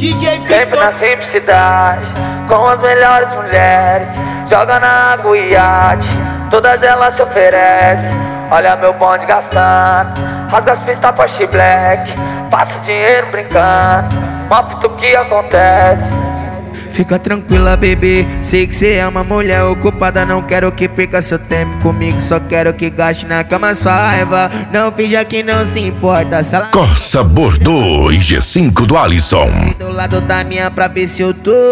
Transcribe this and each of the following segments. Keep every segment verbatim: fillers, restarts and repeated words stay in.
D J Sempre na simplicidade, com as melhores mulheres. Joga na água e iate, todas elas se oferecem. Olha meu bonde gastando, rasga as pistas Porsche Black. Faço dinheiro brincando, mostra o que acontece. Fica tranquila, bebê, sei que cê é uma mulher ocupada. Não quero que perca seu tempo comigo, só quero que gaste na cama sua raiva. Não finja que não se importa se ela... Corsa Bordeaux e G cinco do Alisson. Do lado da minha pra ver se eu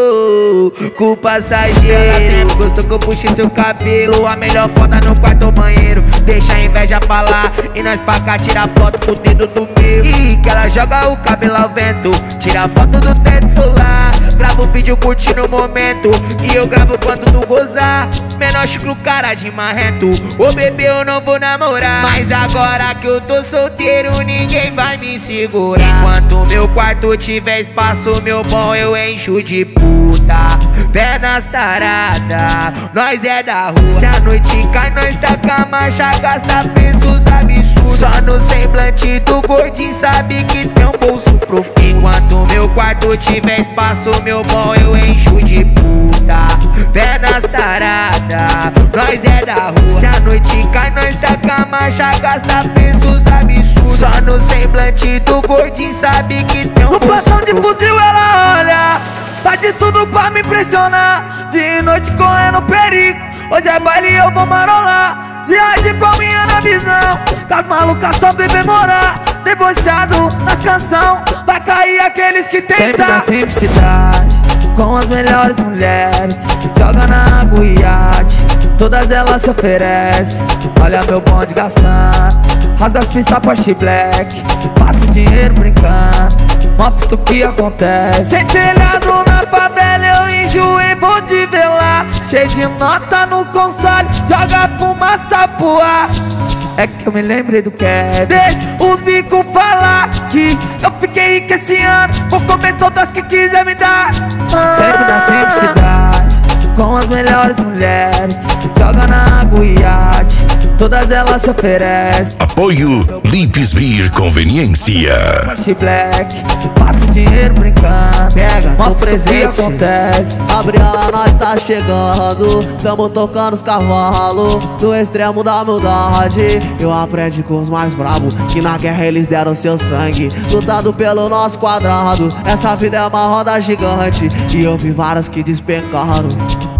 tô com o passageiro. Ela sempre gostou que eu puxe seu cabelo. A melhor foda no quarto ou banheiro. Deixa a inveja pra lá e nós pra cá tirar foto com o dedo do meu. E que ela joga o cabelo ao vento, tira foto do teto solar. Grava um vídeo curtindo o momento e eu gravo quando tu gozar. Menor chucro, cara de marrento. Ô bebê, eu não vou namorar, mas agora que eu tô solteiro ninguém vai me segurar. Enquanto meu quarto tiver espaço, meu bom, eu encho de puta. Pernas tarada, nós é da rua. Se a noite cai, nós taca a marcha, gasta preços absurdos. Só no semblante do gordinho sabe que tem um bolso profundo. Enquanto meu quarto tiver espaço, meu bom, eu encho de puta. Pernas tarada, nós é da rua. Se a noite cai, nós taca a marcha, gasta preços absurdos. Só no semblante do gordinho sabe que tem um no bolso plantão de profundo. fuzil ela olha, tá de tudo pra me impressionar. De noite correndo perigo, hoje é baile e eu vou marolar. Dia de palminha na visão, das malucas só bebê morar. Debochado nas canção, vai cair aqueles que tentam. Sempre na simplicidade, com as melhores mulheres. Joga na água e iate, todas elas se oferecem. Olha meu bonde gastando, rasga as pistas Porsche Black. Passo dinheiro brincando, mostra o que acontece. Sem telhado na favela eu enjoei, vou te ver lá. Cheio de nota no console, joga fumaça pro ar. É que eu me lembrei do que é. Deixa os bicos falar que eu fiquei rico esse ano. Vou comer todas que quiser me dar. ah. Sempre na simplicidade, com as melhores mulheres. Joga na água e iate, todas elas se oferecem. Apoio Lips Beer Conveniência. Porsche Black, passo dinheiro brincando. Pega, no mostra o que presente. acontece. Gabriela, nós tá chegando, tamo tocando os cavalos. Do extremo da humildade, eu aprendi com os mais bravos, que na guerra eles deram seu sangue, lutado pelo nosso quadrado. Essa vida é uma roda gigante, e eu vi várias que despencaram.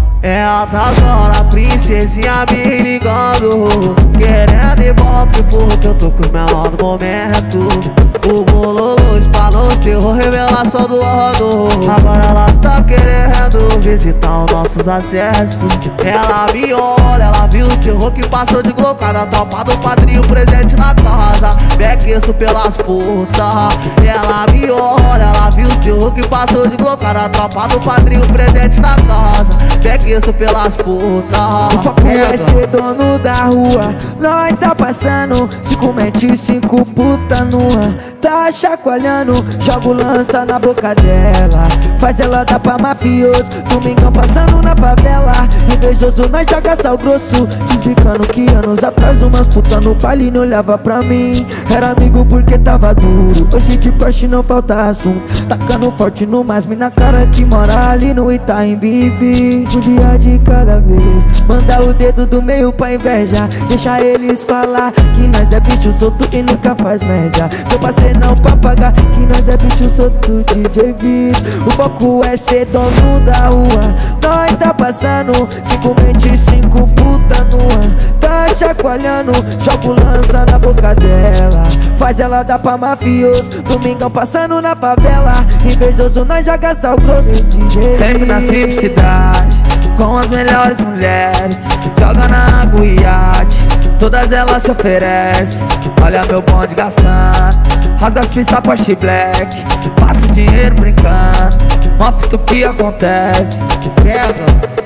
É altas horas, princesinha me ligando, querendo ibope porque eu tô com os menores do momento. O bololô espalhou os terror, revelação do ano. Agora elas tão querendo visitar os nossos acessos. Ela me olha, ela viu os terror que passou de glocada. Tropa do padrinho presente na casa, bequesto pelas putas. Ela me olha, ela viu os terror que passou de glocada. Tropa do padrinho presente na casa, bequesto pelas putas. O foco é ser dono da rua, nós tá passando cinco mente, cinco puta nua. Tá chacoalhando, joga o lança na boca dela, faz ela dar pra mafioso. Domingão passando na favela, invejoso nós joga sal grosso. Desbicando que anos atrás umas puta no baile não olhava pra mim. Era amigo porque tava duro, hoje de Porsche não falta assunto. Tacando forte no mais mina cara que mora ali no Itaim Bibi. Um dia de cada vez, manda o dedo do meio pra inveja. Deixa eles falar que nós é bicho solto e nunca faz média. Tô passei não pra pagar, que nós é bicho solto, D J Vitor. O foco é ser dono da rua, nós tá passando cinco mente, cinco puta nua. Tá chacoalhando, joga o lança na boca dela, faz ela dar pra mafioso. Domingão passando na favela, invejoso nós joga sal grosso, D J Sempre na simplicidade, com as melhores mulheres. Joga na água e iate, todas elas se oferecem. Olha meu bonde gastando, rasga as pistas Porsche Black. Passo dinheiro brincando, mostra o que acontece. Pega.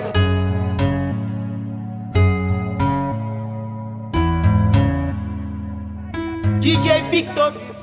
D J Victor.